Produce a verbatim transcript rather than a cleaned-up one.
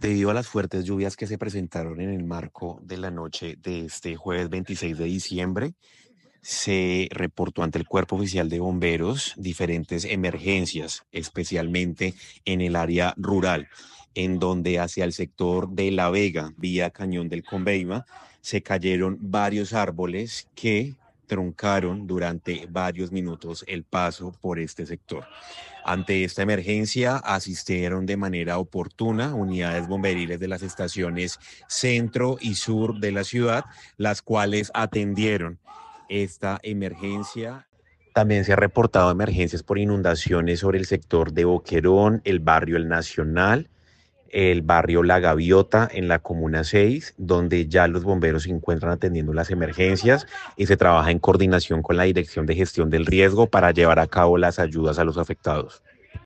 Debido a las fuertes lluvias que se presentaron en el marco de la noche de este jueves veintiséis de diciembre, se reportó ante el Cuerpo Oficial de Bomberos diferentes emergencias, especialmente en el área rural, en donde hacia el sector de La Vega, vía Cañón del Conveima, se cayeron varios árboles que truncaron durante varios minutos el paso por este sector. Ante esta emergencia asistieron de manera oportuna unidades bomberiles de las estaciones centro y sur de la ciudad, las cuales atendieron esta emergencia. También se ha reportado emergencias por inundaciones sobre el sector de Boquerón, el barrio El Nacional, el barrio La Gaviota en la Comuna seis, donde ya los bomberos se encuentran atendiendo las emergencias y se trabaja en coordinación con la Dirección de Gestión del Riesgo para llevar a cabo las ayudas a los afectados.